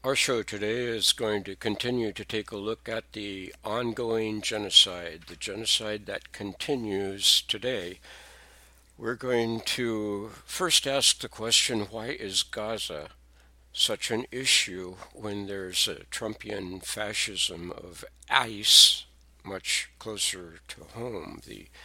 Our show today is going to continue to take a look at the ongoing genocide, the genocide that continues today. We're going to first ask the question, why is Gaza such an issue when there's a Trumpian fascism of ICE much closer to home?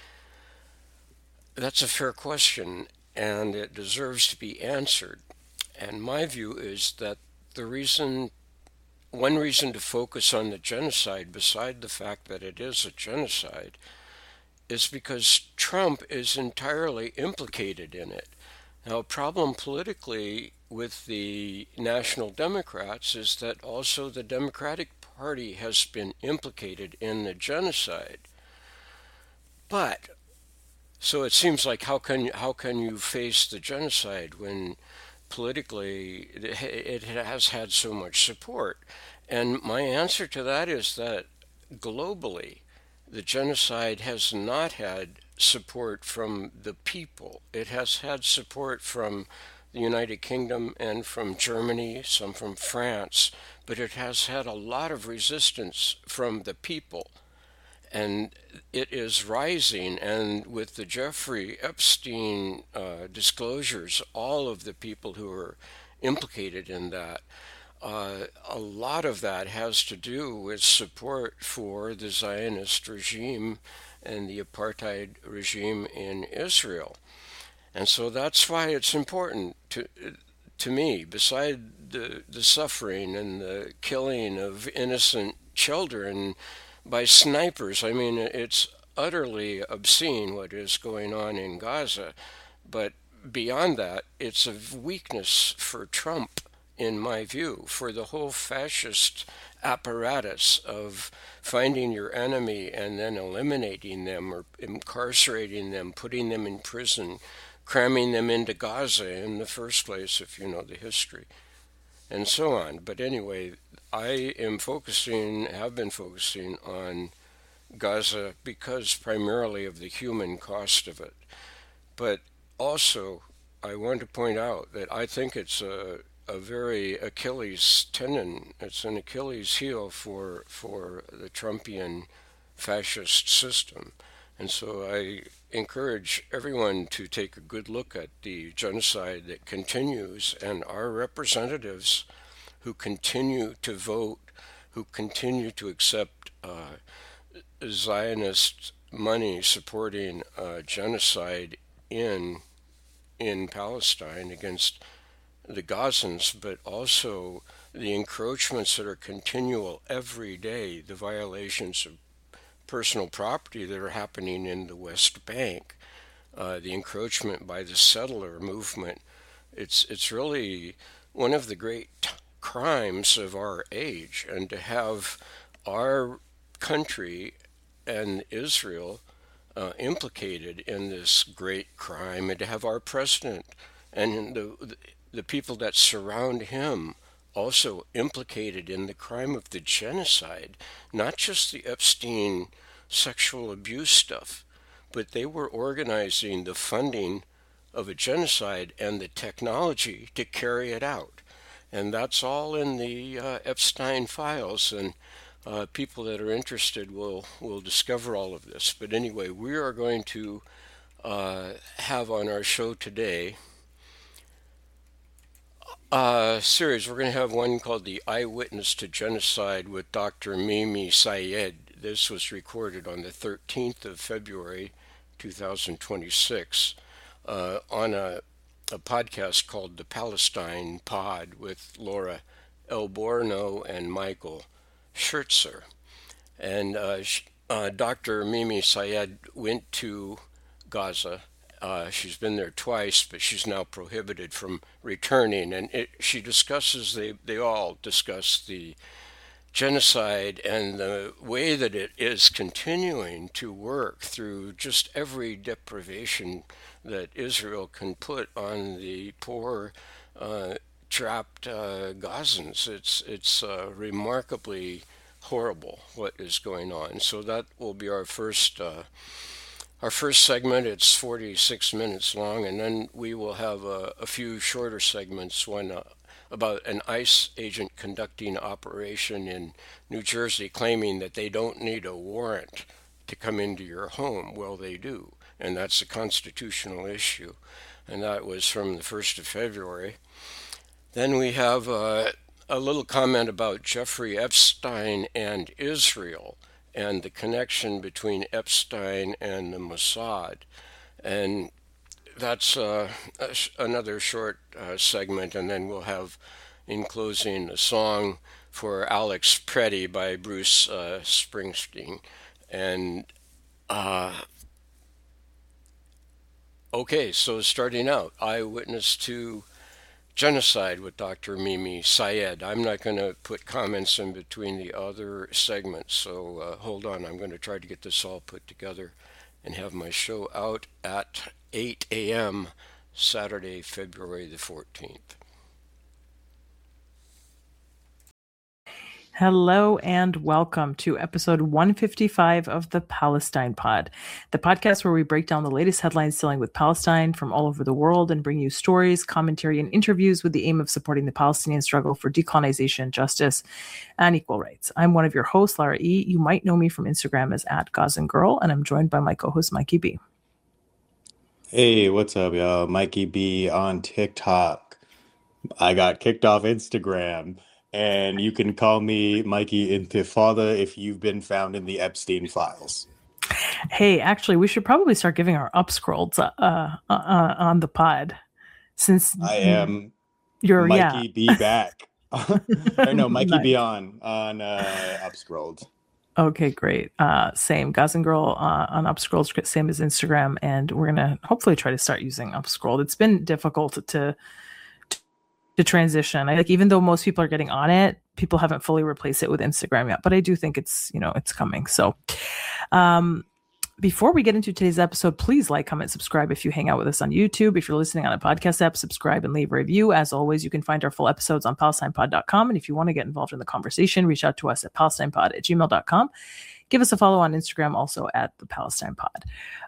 That's a fair question, and it deserves to be answered. And my view is that the reason one reason to focus on the genocide, beside the fact that it is a genocide, is because Trump is entirely implicated in it. Now, a problem politically with the National Democrats is that also the Democratic Party has been implicated in the genocide. But so it seems like how can you face the genocide when politically it has had so much support? And my answer to that is that globally, the genocide has not had support from the people. It has had support from the United Kingdom and from Germany, some from France, but it has had a lot of resistance from the people. And it is rising. And with the Jeffrey Epstein disclosures, all of the people who are implicated in that, a lot of that has to do with support for the Zionist regime and the apartheid regime in Israel. And so that's why it's important to me, beside the suffering and the killing of innocent children by snipers. I mean, it's utterly obscene what is going on in Gaza. But beyond that, it's a weakness for Trump, in my view, for the whole fascist apparatus of finding your enemy and then eliminating them or incarcerating them, putting them in prison, cramming them into Gaza in the first place, if you know the history, and so on. But anyway, have been focusing on Gaza because primarily of the human cost of it. But also, I want to point out that I think it's a very Achilles tendon. It's an Achilles heel for the Trumpian fascist system. And so I encourage everyone to take a good look at the genocide that continues and our representatives who continue to vote, who continue to accept Zionist money supporting genocide in Palestine against the Gazans, but also the encroachments that are continual every day, the violations of personal property that are happening in the West Bank, the encroachment by the settler movement. It's really one of the great crimes of our age, and to have our country and Israel implicated in this great crime, and to have our president and the people that surround him also implicated in the crime of the genocide, not just the Epstein sexual abuse stuff, but they were organizing the funding of a genocide and the technology to carry it out. And that's all in the Epstein files, and people that are interested will discover all of this. But anyway, we are going to have on our show today a series. We're going to have one called The Eyewitness to Genocide with Dr. Mimi Syed. This was recorded on the 13th of February 2026 on a podcast called The Palestine Pod with Laura Elborno and Michael Schertzer. And Dr. Mimi Syed went to Gaza. She's been there twice, but she's now prohibited from returning. And she discusses, they all discuss the genocide and the way that it is continuing to work through just every deprivation that Israel can put on the poor trapped Gazans. It's remarkably horrible what is going on. So that will be our first segment. It's 46 minutes long, and then we will have a few shorter segments, one about an ICE agent conducting operation in New Jersey claiming that they don't need a warrant to come into your home. Well, they do, and that's a constitutional issue. And that was from the 1st of February. Then we have a little comment about Jeffrey Epstein and Israel and the connection between Epstein and the Mossad. And that's another short segment, and then we'll have, in closing, a song for Alex Pretty by Bruce Springsteen. And okay, so starting out, Eyewitness to Genocide with Dr. Mimi Syed. I'm not going to put comments in between the other segments, so hold on. I'm going to try to get this all put together and have my show out at 8 a.m. Saturday, February the 14th. Hello and welcome to episode 155 of the Palestine Pod, the podcast where we break down the latest headlines dealing with Palestine from all over the world and bring you stories, commentary, and interviews with the aim of supporting the Palestinian struggle for decolonization, justice, and equal rights. I'm one of your hosts, Lara E. You might know me from Instagram as @GazanGirl, and I'm joined by my co-host, Mikey B. Hey, what's up, y'all? Mikey B on TikTok. I got kicked off Instagram, and you can call me Mikey Intifada if you've been found in the Epstein files. Hey, actually, we should probably start giving our upscrolls on the pod, since I am you're Mikey B back. Or no, Mikey Nice. B on upscrolled. Okay, great. Same. Gazan Girl on Upscrolled, same as Instagram, and we're gonna hopefully try to start using Upscrolled. It's been difficult to transition. I like, even though most people are getting on it, people haven't fully replaced it with Instagram yet. But I do think it's coming. So, before we get into today's episode, please like, comment, subscribe if you hang out with us on YouTube. If you're listening on a podcast app, subscribe and leave a review. As always, you can find our full episodes on PalestinePod.com. And if you want to get involved in the conversation, reach out to us at PalestinePod@gmail.com. Give us a follow on Instagram, also at the Palestine Pod.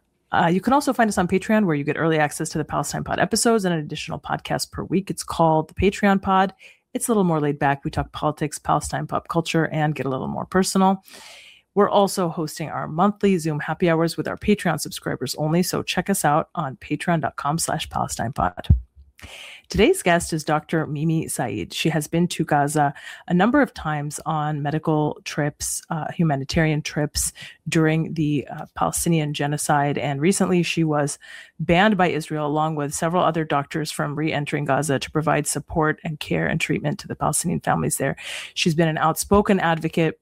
You can also find us on Patreon, where you get early access to the Palestine Pod episodes and an additional podcast per week. It's called the Patreon Pod. It's a little more laid back. We talk politics, Palestine, pop culture, and get a little more personal. We're also hosting our monthly Zoom happy hours with our Patreon subscribers only, so check us out on patreon.com/PalestinePod. Today's guest is Dr. Mimi Syed. She has been to Gaza a number of times on medical trips, humanitarian trips during the Palestinian genocide. And recently she was banned by Israel, along with several other doctors, from re-entering Gaza to provide support and care and treatment to the Palestinian families there. She's been an outspoken advocate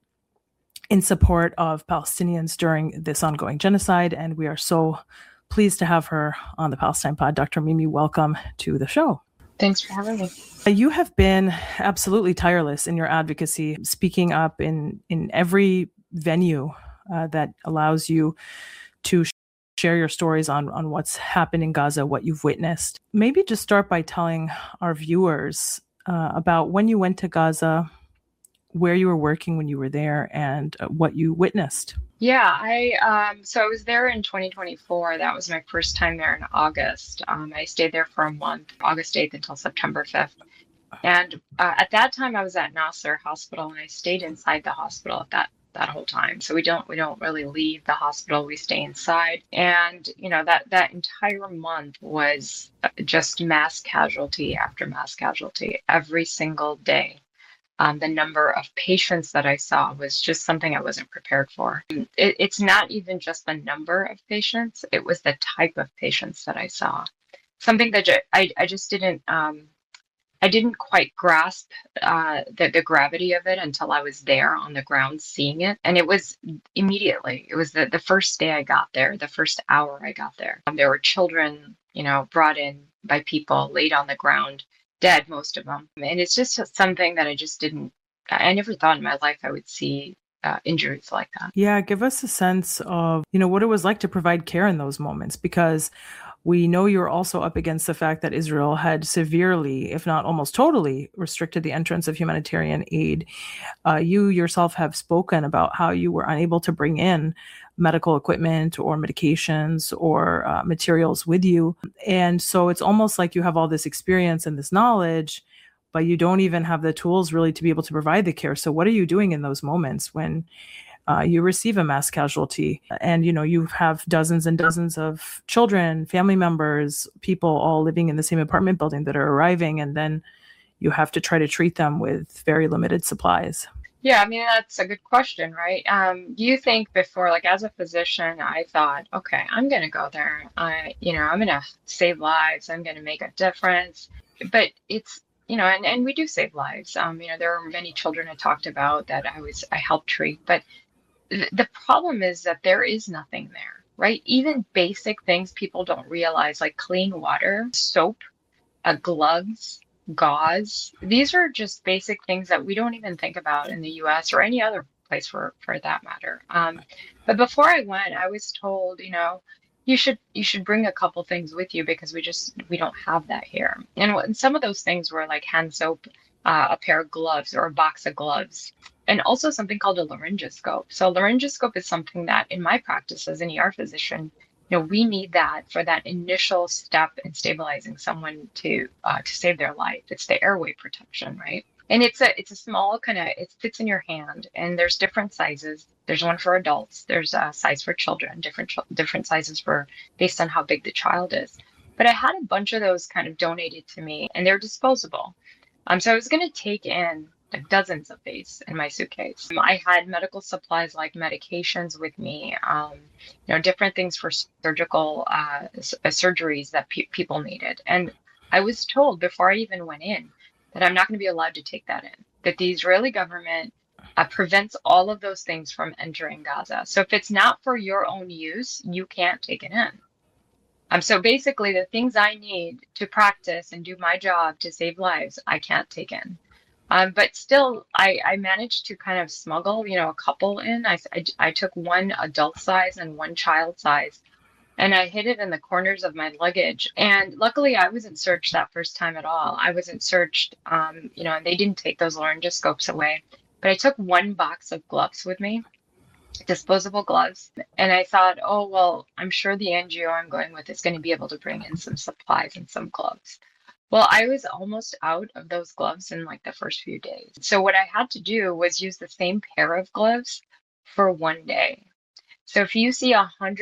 in support of Palestinians during this ongoing genocide, and we are so pleased to have her on the Palestine Pod. Dr. Mimi, welcome to the show. Thanks for having me. You have been absolutely tireless in your advocacy, speaking up in every venue that allows you to share your stories on what's happened in Gaza, what you've witnessed. Maybe just start by telling our viewers about when you went to Gaza, where you were working when you were there, and what you witnessed. Yeah, I was there in 2024. That was my first time there in August. I stayed there for a month, August 8th until September 5th. And at that time I was at Nasser Hospital, and I stayed inside the hospital at that whole time. So we don't really leave the hospital. We stay inside. And that entire month was just mass casualty after mass casualty every single day. The number of patients that I saw was just something I wasn't prepared for. It's not even just the number of patients, it was the type of patients that I saw. Something that I just didn't, I didn't quite grasp the gravity of it until I was there on the ground seeing it. And it was immediately, it was the first day I got there, the first hour I got there. There were children, brought in by people, laid on the ground, dead, most of them. And it's just something that I never thought in my life I would see injuries like that. Yeah, give us a sense of, what it was like to provide care in those moments, because we know you're also up against the fact that Israel had severely, if not almost totally, restricted the entrance of humanitarian aid. You yourself have spoken about how you were unable to bring in medical equipment or medications or materials with you. And so it's almost like you have all this experience and this knowledge, but you don't even have the tools really to be able to provide the care. So what are you doing in those moments when you receive a mass casualty and, you have dozens and dozens of children, family members, people all living in the same apartment building that are arriving, and then you have to try to treat them with very limited supplies? Yeah, I mean, that's a good question, right? Do you think before, like as a physician, I thought, okay, I'm going to go there. I'm going to save lives. I'm going to make a difference. But it's, and we do save lives. There are many children I talked about that I helped treat. But the problem is that there is nothing there, right? Even basic things people don't realize, like clean water, soap, gloves, gauze. These are just basic things that we don't even think about in the US or any other place for that matter. But before I went, I was told, you should bring a couple things with you because we don't have that here. And some of those things were like hand soap, a pair of gloves or a box of gloves, and also something called a laryngoscope. So a laryngoscope is something that in my practice as an ER physician, we need that for that initial step in stabilizing someone to save their life. It's the airway protection, right? And it's a small it fits in your hand, and there's different sizes. There's one for adults. There's a size for children, different sizes based on how big the child is. But I had a bunch of those kind of donated to me, and they're disposable. So I was going to take in like dozens of these in my suitcase. I had medical supplies like medications with me, different things for surgical surgeries that people needed. And I was told before I even went in that I'm not going to be allowed to take that in, that the Israeli government prevents all of those things from entering Gaza. So if it's not for your own use, you can't take it in. So basically the things I need to practice and do my job to save lives, I can't take in. But still, I managed to kind of smuggle, a couple in. I took one adult size and one child size, and I hid it in the corners of my luggage. And luckily, I wasn't searched that first time at all. I wasn't searched, and they didn't take those laryngoscopes away. But I took one box of gloves with me, disposable gloves. And I thought, oh, well, I'm sure the NGO I'm going with is going to be able to bring in some supplies and some gloves. Well, I was almost out of those gloves in like the first few days. So what I had to do was use the same pair of gloves for one day. So if you see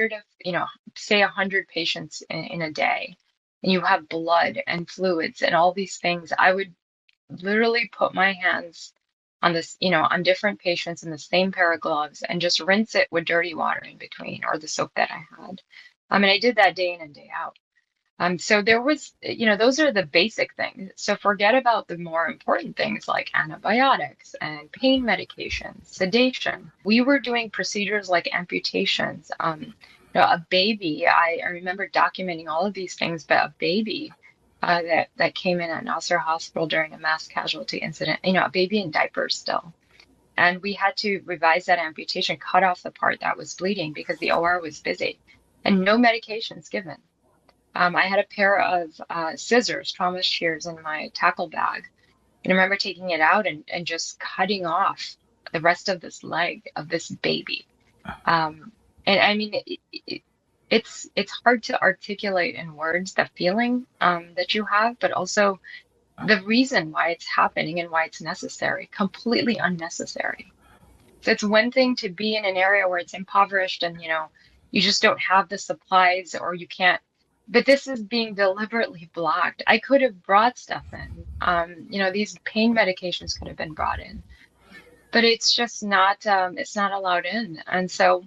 100 patients in a day, and you have blood and fluids and all these things, I would literally put my hands on this, on different patients in the same pair of gloves and just rinse it with dirty water in between, or the soap that I had. And I did that day in and day out. So there was, those are the basic things. So forget about the more important things like antibiotics and pain medications, sedation. We were doing procedures like amputations. A baby, I remember documenting all of these things, but a baby that came in at Nasser Hospital during a mass casualty incident, a baby in diapers still. And we had to revise that amputation, cut off the part that was bleeding because the OR was busy and no medications given. I had a pair of scissors, trauma shears in my tackle bag. And I remember taking it out and just cutting off the rest of this leg of this baby. And I mean, it's hard to articulate in words the feeling that you have, but also the reason why it's happening and why it's necessary, completely unnecessary. So it's one thing to be in an area where it's impoverished and, you just don't have the supplies or you can't. But this is being deliberately blocked. I could have brought stuff in. These pain medications could have been brought in, but it's just not. It's not allowed in. And so,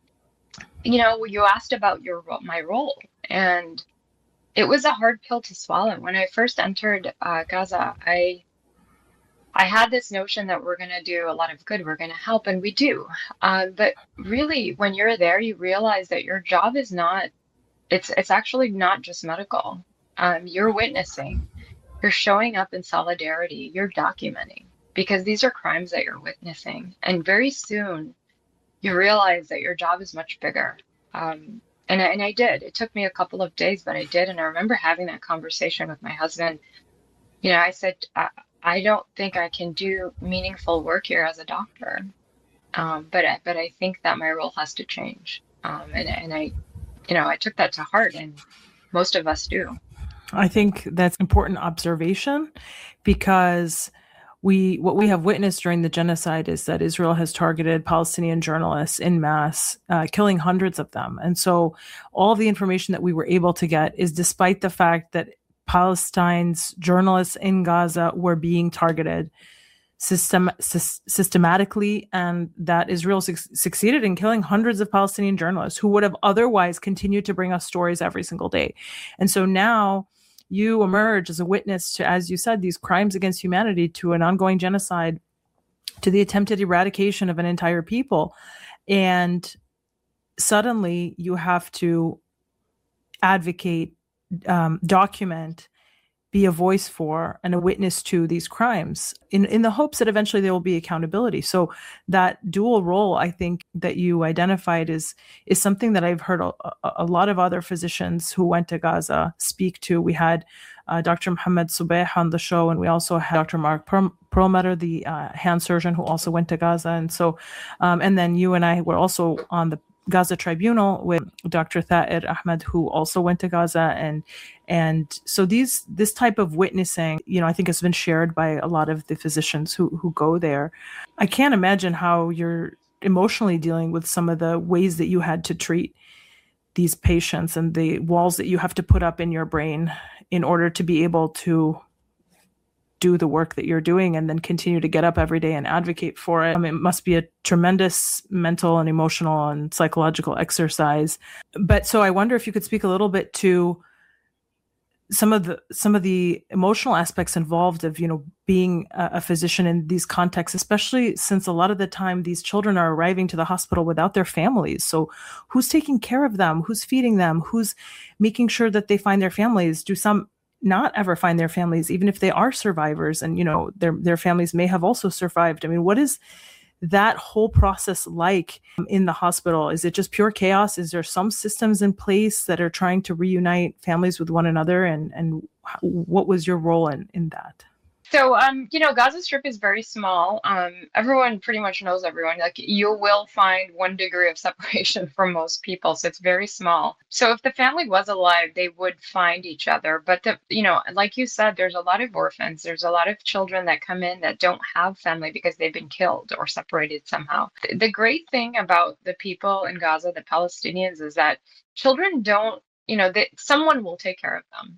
you asked about my role, and it was a hard pill to swallow. When I first entered Gaza, I had this notion that we're going to do a lot of good. We're going to help, and we do. But really, when you're there, you realize that your job is not. It's actually not just medical. You're witnessing, you're showing up in solidarity, you're documenting, because these are crimes that you're witnessing. And very soon you realize that your job is much bigger. And I did. It took me a couple of days, but I did. And I remember having that conversation with my husband. I said, I don't think I can do meaningful work here as a doctor. But I think that my role has to change. And I took that to heart, and most of us do. I think that's important observation, because what we have witnessed during the genocide is that Israel has targeted Palestinian journalists in mass, killing hundreds of them. And so all the information that we were able to get is despite the fact that Palestine's journalists in Gaza were being targeted systematically, and that Israel succeeded in killing hundreds of Palestinian journalists who would have otherwise continued to bring us stories every single day. And so now you emerge as a witness to, as you said, these crimes against humanity, to an ongoing genocide, to the attempted eradication of an entire people. And suddenly you have to advocate, document, be a voice for, and a witness to these crimes in the hopes that eventually there will be accountability. So that dual role, I think, that you identified is something that I've heard a lot of other physicians who went to Gaza speak to. We had Dr. Mohammed Subeh on the show, and we also had Dr. Mark Perlmutter, the hand surgeon who also went to Gaza. And so, and then you and I were also on the Gaza Tribunal with Dr. Thaer Ahmed, who also went to Gaza. And so this type of witnessing, I think has been shared by a lot of the physicians who go there. I can't imagine how you're emotionally dealing with some of the ways that you had to treat these patients and the walls that you have to put up in your brain in order to be able to do the work that you're doing and then continue to get up every day and advocate for it. It must be a tremendous mental and emotional and psychological exercise. But so I wonder if you could speak a little bit to some of the emotional aspects involved of, being a physician in these contexts, especially since a lot of the time these children are arriving to the hospital without their families. So who's taking care of them? Who's feeding them? Who's making sure that they find their families? Do some not ever find their families, even if they are survivors, and their families may have also survived? I mean, what is that whole process like in the hospital? Is it just pure chaos? Is there some systems in place that are trying to reunite families with one another? And what was your role in that? So, Gaza Strip is very small. Everyone pretty much knows everyone. Like, you will find 1 degree of separation from most people. So it's very small. So if the family was alive, they would find each other. But, like you said, there's a lot of orphans. There's a lot of children that come in that don't have family because they've been killed or separated somehow. The great thing about the people in Gaza, the Palestinians, is that children don't, someone will take care of them.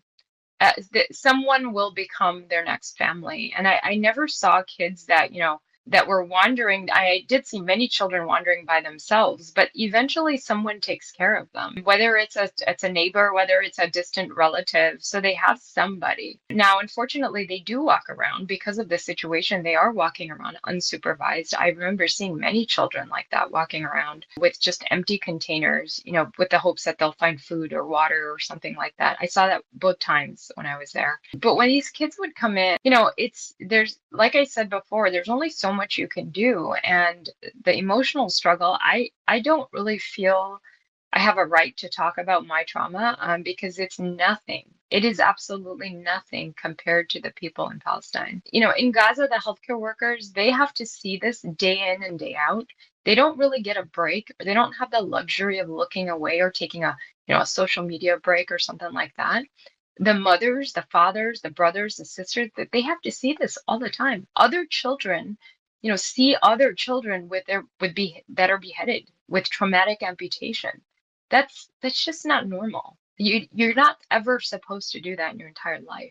Someone will become their next family. And I never saw kids that, that were wandering. I did see many children wandering by themselves, but eventually someone takes care of them, whether it's a neighbor, whether it's a distant relative. So they have somebody. Now, unfortunately, they do walk around because of the situation. They are walking around unsupervised. I remember seeing many children like that walking around with just empty containers, with the hopes that they'll find food or water or something like that. I saw that both times when I was there. But when these kids would come in, there's, like I said before, there's only so much you can do. And the emotional struggle, I don't really feel I have a right to talk about my trauma because it's nothing. It is absolutely nothing compared to the people in Palestine. In Gaza, the healthcare workers, they have to see this day in and day out. They don't really get a break. They don't have the luxury of looking away or taking a social media break or something like that. The mothers, the fathers, the brothers, the sisters, that they have to see this all the time. Other children, see other children that are beheaded with traumatic amputation. That's just not normal. You're not ever supposed to do that in your entire life.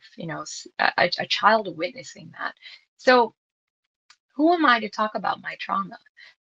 A child witnessing that. So who am I to talk about my trauma?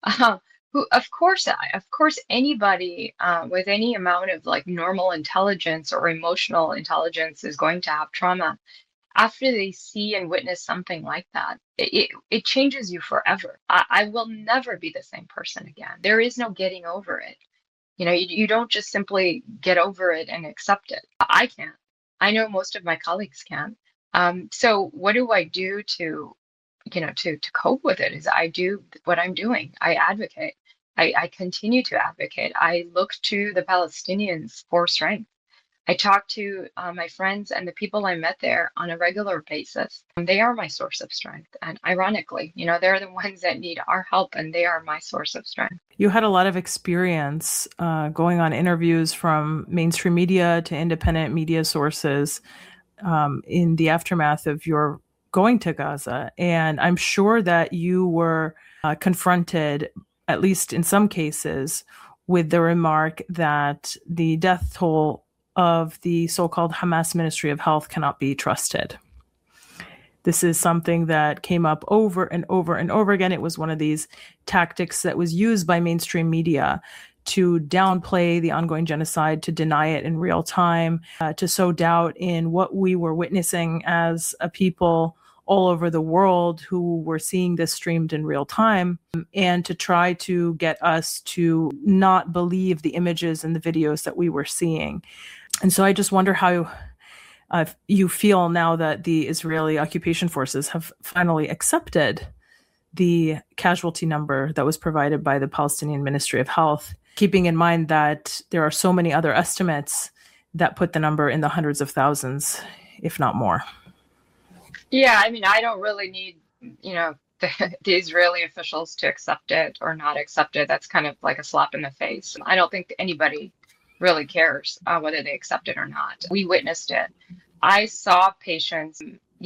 Of course, anybody with any amount of normal intelligence or emotional intelligence is going to have trauma. After they see and witness something like that, it changes you forever. I will never be the same person again. There is no getting over it. You don't just simply get over it and accept it. I can't. I know most of my colleagues can. So what do I do to cope with it? Is I do what I'm doing. I advocate. I continue to advocate. I look to the Palestinians for strength. I talk to my friends and the people I met there on a regular basis. They are my source of strength. And ironically, they're the ones that need our help, and they are my source of strength. You had a lot of experience going on interviews from mainstream media to independent media sources. in the aftermath of your going to Gaza. And I'm sure that you were confronted, at least in some cases, with the remark that the death toll of the so-called Hamas Ministry of Health cannot be trusted. This is something that came up over and over and over again. It was one of these tactics that was used by mainstream media to downplay the ongoing genocide, to deny it in real time, to sow doubt in what we were witnessing as a people all over the world who were seeing this streamed in real time, and to try to get us to not believe the images and the videos that we were seeing. And so I just wonder how you feel now that the Israeli occupation forces have finally accepted the casualty number that was provided by the Palestinian Ministry of Health, keeping in mind that there are so many other estimates that put the number in the hundreds of thousands, if not more. Yeah, I mean, I don't really need, the Israeli officials to accept it or not accept it. That's kind of like a slap in the face. I don't think anybody really cares whether they accept it or not. We witnessed it. I saw patients,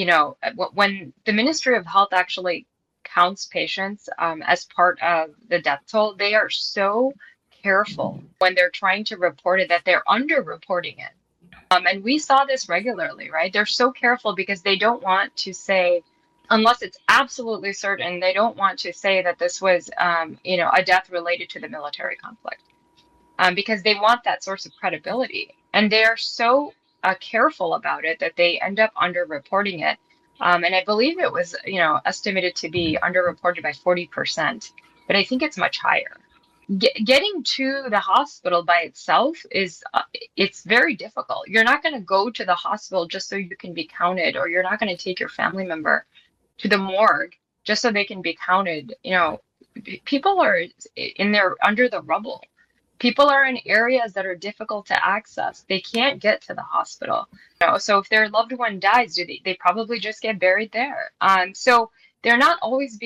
when the Ministry of Health actually counts patients as part of the death toll, they are so careful when they're trying to report it that they're underreporting it. And we saw this regularly, right? They're so careful because they don't want to say, unless it's absolutely certain, they don't want to say that this was, a death related to the military conflict, because they want that source of credibility. And they are so careful about it that they end up underreporting it. And I believe it was, estimated to be underreported by 40%, but I think it's much higher. Getting to the hospital by itself it's very difficult. You're not going to go to the hospital just so you can be counted, or you're not going to take your family member to the morgue just so they can be counted. People are under the rubble. People are in areas that are difficult to access. They can't get to the hospital. So if their loved one dies, they probably just get buried there. So they're not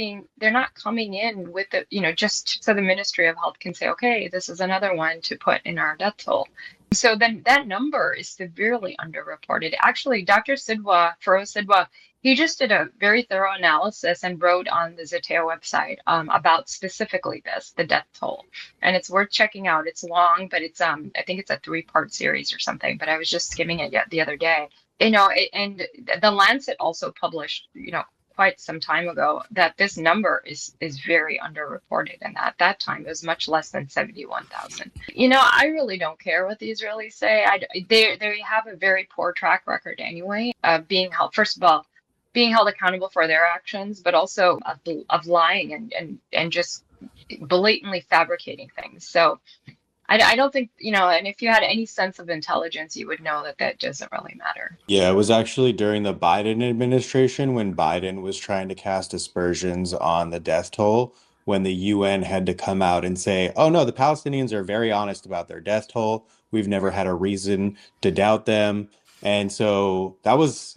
coming in with just so the Ministry of Health can say, okay, this is another one to put in our death toll. So then that number is severely underreported. Actually, Dr. Feroz Sidwa, he just did a very thorough analysis and wrote on the Zeteo website about specifically the death toll. And it's worth checking out. It's long, but it's I think it's a 3-part series or something, but I was just skimming it the other day. And the Lancet also published, quite some time ago, that this number is very underreported, and at that time it was much less than 71,000. I really don't care what the Israelis say. They have a very poor track record anyway, being held, first of all, being held accountable for their actions, but also of lying and just blatantly fabricating things. So I don't think, and if you had any sense of intelligence, you would know that doesn't really matter. Yeah, it was actually during the Biden administration when Biden was trying to cast aspersions on the death toll, when the UN had to come out and say, oh no, the Palestinians are very honest about their death toll. We've never had a reason to doubt them. And so that was,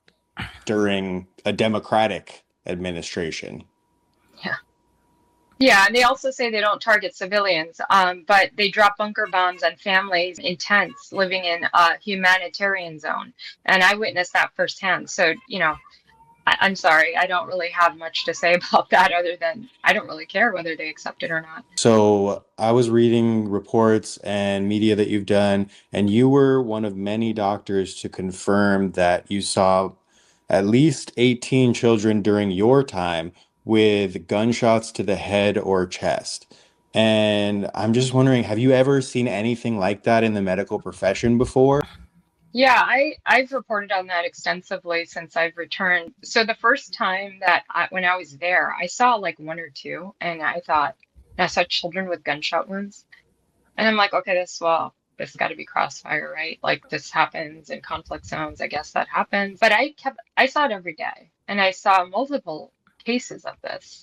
during a Democratic administration. Yeah. Yeah, and they also say they don't target civilians, but they drop bunker bombs on families in tents living in a humanitarian zone. And I witnessed that firsthand. So, I'm sorry, I don't really have much to say about that other than I don't really care whether they accept it or not. So I was reading reports and media that you've done, and you were one of many doctors to confirm that you saw at least 18 children during your time with gunshots to the head or chest. And I'm just wondering, have you ever seen anything like that in the medical profession before? Yeah, I've reported on that extensively since I've returned. So the first time when I was there, I saw like 1 or 2, and I saw children with gunshot wounds. And I'm like, okay, this got to be crossfire, right? Like this happens in conflict zones. I guess that happens. But I saw it every day, and I saw multiple cases of this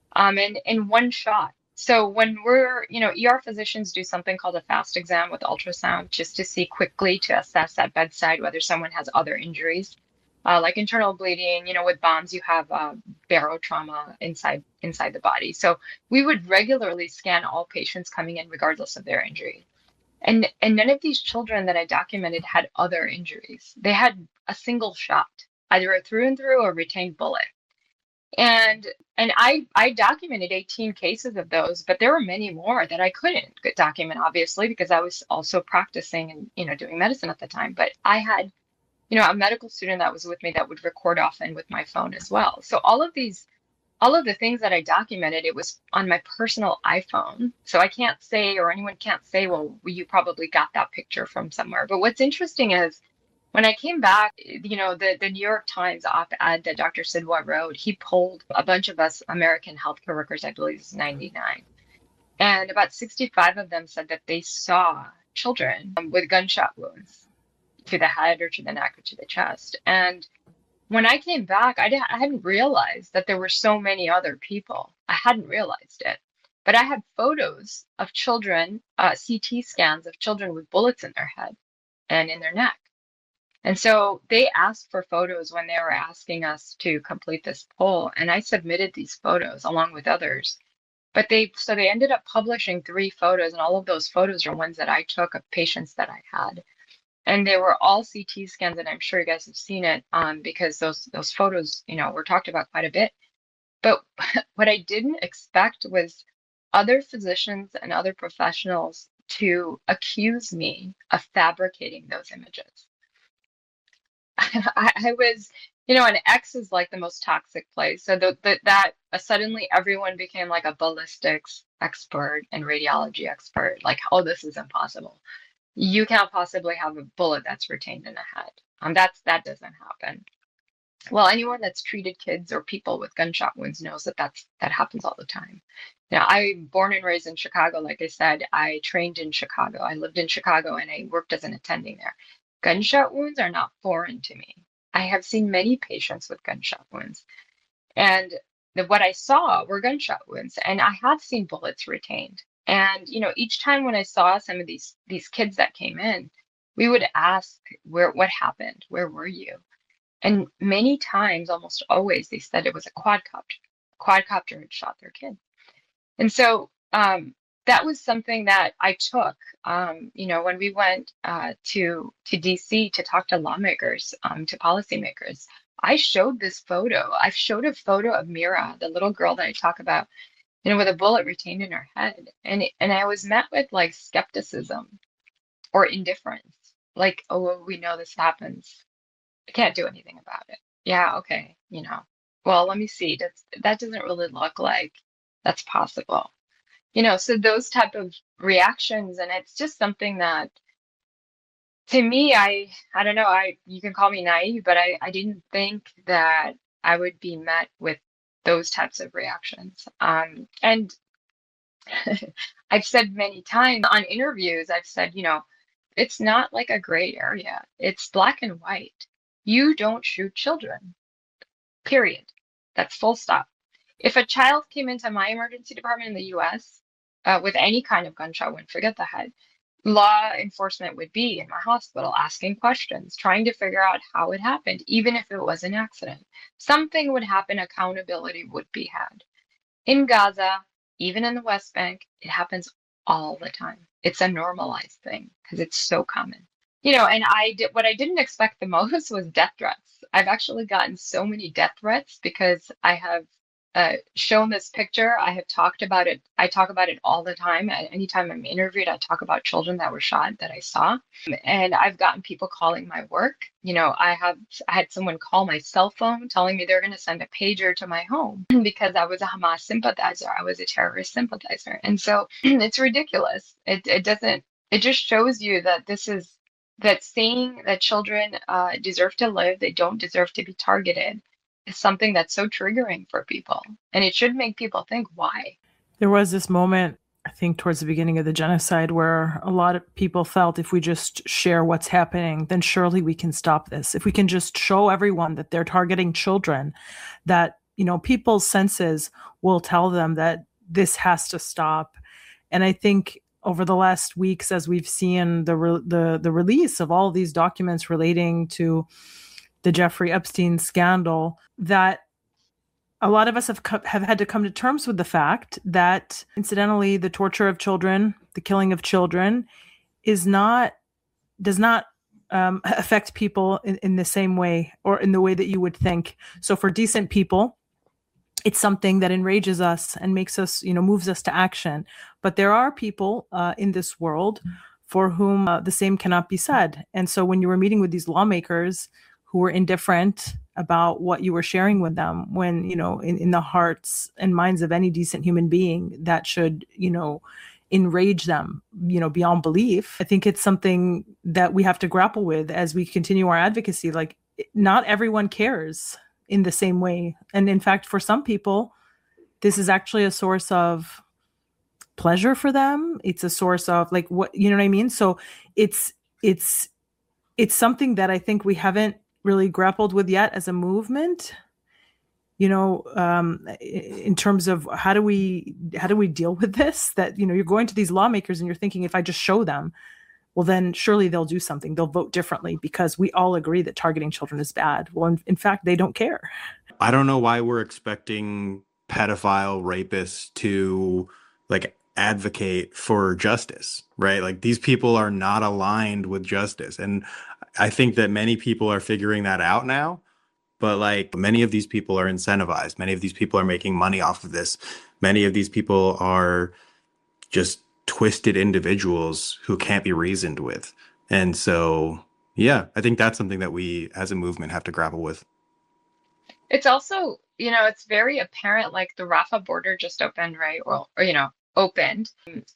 in one shot. So when we're, ER physicians do something called a fast exam with ultrasound just to see quickly, to assess at bedside whether someone has other injuries, like internal bleeding. With bombs, you have barrel trauma inside the body. So we would regularly scan all patients coming in regardless of their injury. And none of these children that I documented had other injuries. They had a single shot, either a through and through or retained bullet. And I documented 18 cases of those, but there were many more that I couldn't document, obviously, because I was also practicing and, doing medicine at the time. But I had, a medical student that was with me that would record often with my phone as well. So all of the things that I documented, it was on my personal iPhone. So I can't say, or anyone can't say, well, you probably got that picture from somewhere. But what's interesting is when I came back, the New York Times op-ed that Dr. Sidwa wrote, he polled a bunch of us American healthcare workers, I believe it's 99. And about 65 of them said that they saw children with gunshot wounds to the head or to the neck or to the chest. And when I came back, I hadn't realized that there were so many other people. I hadn't realized it. But I had photos of children, CT scans of children with bullets in their head and in their neck. And so they asked for photos when they were asking us to complete this poll, and I submitted these photos along with others. But they ended up publishing 3 photos, and all of those photos are ones that I took of patients that I had. And they were all CT scans, and I'm sure you guys have seen it because those photos, were talked about quite a bit. But what I didn't expect was other physicians and other professionals to accuse me of fabricating those images. I was, and X is like the most toxic place. So that suddenly everyone became like a ballistics expert and radiology expert. Like, oh, this is impossible. You can't possibly have a bullet that's retained in the head. That doesn't happen. Well, anyone that's treated kids or people with gunshot wounds knows that happens all the time. I'm born and raised in Chicago. Like I said, I trained in Chicago. I lived in Chicago and I worked as an attending there. Gunshot wounds are not foreign to me. I have seen many patients with gunshot wounds. And what I saw were gunshot wounds. And I have seen bullets retained. And, each time when I saw some of these kids that came in, we would ask, what happened? Where were you? And many times, almost always, they said it was a quadcopter. A quadcopter had shot their kid. And so that was something that I took, when we went to DC to talk to lawmakers, to policymakers. I showed this photo. I showed a photo of Mira, the little girl that I talk about, with a bullet retained in her head. And I was met with like skepticism or indifference. Like, oh, well, we know this happens. I can't do anything about it. Yeah, okay, Well, let me see. That doesn't really look like that's possible. So those type of reactions, and it's just something that, to me, I don't know, you can call me naive, but I didn't think that I would be met with those types of reactions. And I've said many times on interviews, I've said, it's not like a gray area. It's black and white. You don't shoot children, period. That's full stop. If a child came into my emergency department in the US with any kind of gunshot wound, forget the head, law enforcement would be in my hospital asking questions, trying to figure out how it happened, even if it was an accident. Something would happen, accountability would be had. In Gaza, even in the West Bank, it happens all the time. It's a normalized thing because it's so common. And what I didn't expect the most was death threats. I've actually gotten so many death threats because I have shown this picture. I have talked about it. I talk about it all the time. Anytime I'm interviewed, I talk about children that were shot that I saw. And I've gotten people calling my work. I had someone call my cell phone telling me they're going to send a pager to my home because I was a Hamas sympathizer. I was a terrorist sympathizer. And so it's ridiculous. It just shows you that saying that children deserve to live, they don't deserve to be targeted, is something that's so triggering for people. And it should make people think, why? There was this moment, I think, towards the beginning of the genocide where a lot of people felt if we just share what's happening, then surely we can stop this. If we can just show everyone that they're targeting children, that, people's senses will tell them that this has to stop. And I think over the last weeks, as we've seen the release of all of these documents relating to the Jeffrey Epstein scandal, that a lot of us have had to come to terms with the fact that, incidentally, the torture of children, the killing of children, does not affect people in the same way or in the way that you would think. So for decent people, it's something that enrages us and makes us, moves us to action. But there are people in this world for whom the same cannot be said. And so when you were meeting with these lawmakers who were indifferent about what you were sharing with them, when, in the hearts and minds of any decent human being, that should, enrage them, beyond belief. I think it's something that we have to grapple with as we continue our advocacy. Like, not everyone cares in the same way. And in fact, for some people, this is actually a source of pleasure for them. It's a source of what, you know what I mean? So it's something that I think we haven't really grappled with yet as a movement, in terms of how do we deal with this, that, you're going to these lawmakers and you're thinking, if I just show them, well, then surely they'll do something. They'll vote differently because we all agree that targeting children is bad. Well, in fact, they don't care. I don't know why we're expecting pedophile rapists to advocate for justice, right? These people are not aligned with justice. And I think that many people are figuring that out now. But many of these people are incentivized. Many of these people are making money off of this. Many of these people are just twisted individuals who can't be reasoned with. And so, yeah, I think that's something that we as a movement have to grapple with. It's also, it's very apparent, the Rafah border just opened, right? Opened.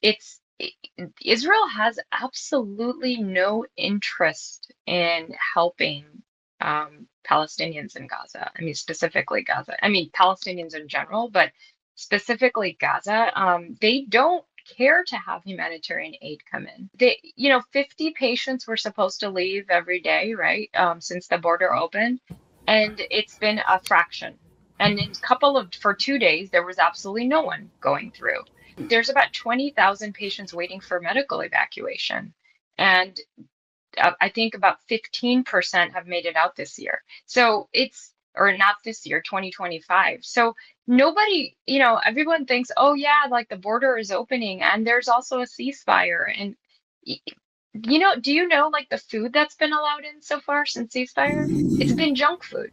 Israel has absolutely no interest in helping Palestinians in Gaza. I mean, specifically Gaza. I mean, Palestinians in general, but specifically Gaza. They don't care to have humanitarian aid come in. 50 patients were supposed to leave every day, right? Since the border opened, and it's been a fraction. And for 2 days, there was absolutely no one going through. There's about 20,000 patients waiting for medical evacuation. And I think about 15% have made it out this year. So or not this year, 2025. So nobody, everyone thinks, oh yeah, the border is opening and there's also a ceasefire. And, do you know the food that's been allowed in so far since ceasefire? It's been junk food.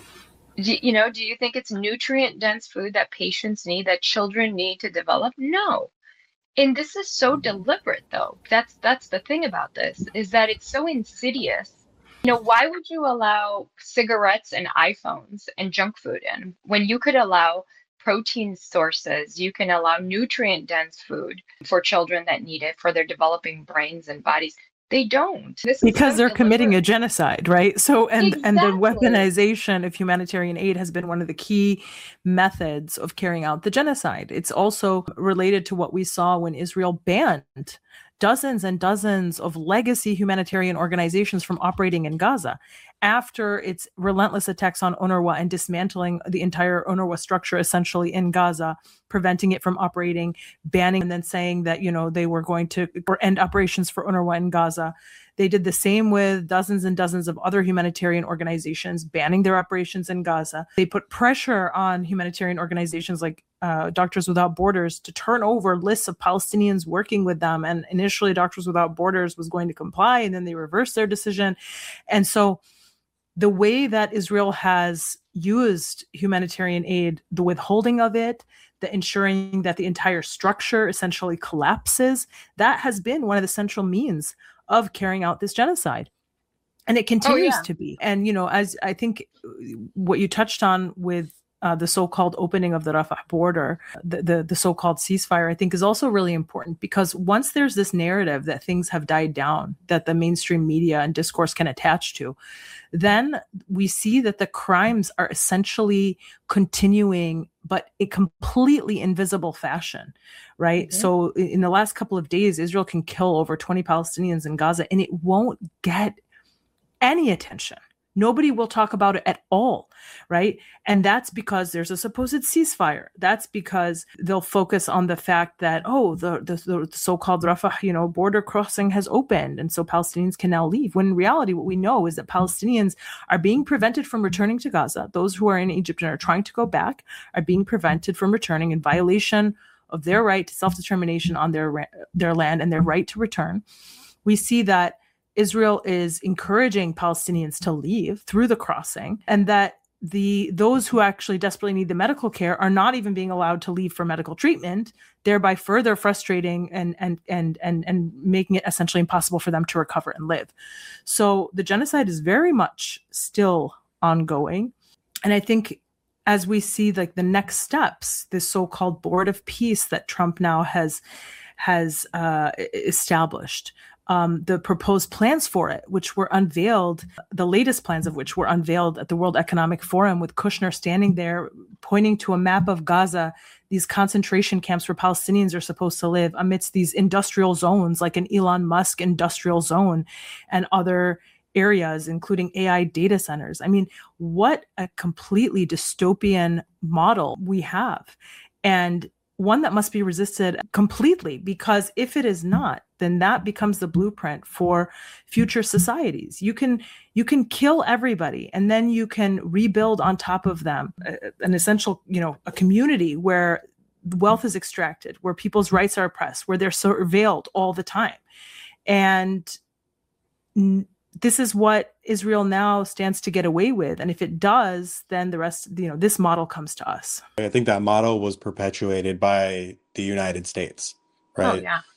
Do you think it's nutrient dense food that patients need, that children need to develop? No. And this is so deliberate, though. That's the thing about this, is that it's so insidious. Why would you allow cigarettes and iPhones and junk food in when you could allow protein sources, you can allow nutrient-dense food for children that need it for their developing brains and bodies? They don't. Because they're committing a genocide, right? So, and the weaponization of humanitarian aid has been one of the key methods of carrying out the genocide. It's also related to what we saw when Israel banned dozens and dozens of legacy humanitarian organizations from operating in Gaza after its relentless attacks on UNRWA and dismantling the entire UNRWA structure essentially in Gaza, preventing it from operating, banning, and then saying that, they were going to end operations for UNRWA in Gaza. They did the same with dozens and dozens of other humanitarian organizations, banning their operations in Gaza. They put pressure on humanitarian organizations like Doctors Without Borders to turn over lists of Palestinians working with them. And initially, Doctors Without Borders was going to comply, and then they reversed their decision. And so the way that Israel has used humanitarian aid, the withholding of it, the ensuring that the entire structure essentially collapses, that has been one of the central means of carrying out this genocide. And it continues to be. And, as I think what you touched on with the so-called opening of the Rafah border, the so-called ceasefire, I think is also really important, because once there's this narrative that things have died down, that the mainstream media and discourse can attach to, then we see that the crimes are essentially continuing, but in completely invisible fashion, right? Mm-hmm. So in the last couple of days, Israel can kill over 20 Palestinians in Gaza, and it won't get any attention. Nobody will talk about it at all, right? And that's because there's a supposed ceasefire. That's because they'll focus on the fact that, the so-called Rafah, border crossing has opened, and so Palestinians can now leave. When in reality, what we know is that Palestinians are being prevented from returning to Gaza. Those who are in Egypt and are trying to go back are being prevented from returning in violation of their right to self-determination on their land and their right to return. we see that Israel is encouraging Palestinians to leave through the crossing, and that those who actually desperately need the medical care are not even being allowed to leave for medical treatment, thereby further frustrating and making it essentially impossible for them to recover and live. So the genocide is very much still ongoing. And I think as we see like the next steps, this so-called Board of Peace that Trump now has established, the proposed plans for it, which were unveiled, the latest plans of which were unveiled at the World Economic Forum, with Kushner standing there pointing to a map of Gaza, these concentration camps where Palestinians are supposed to live amidst these industrial zones, like an Elon Musk industrial zone, and other areas, including AI data centers. I mean, what a completely dystopian model we have. And one that must be resisted completely, because if it is not, then that becomes the blueprint for future societies. You can kill everybody, and then you can rebuild on top of them an essential, a community where wealth is extracted, where people's rights are oppressed, where they're surveilled all the time. And this is what Israel now stands to get away with. And if it does, then the rest, this model comes to us. I think that model was perpetuated by the United States, right? Oh, yeah.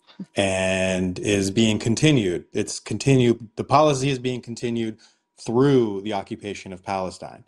And is being continued. The policy is being continued through the occupation of Palestine.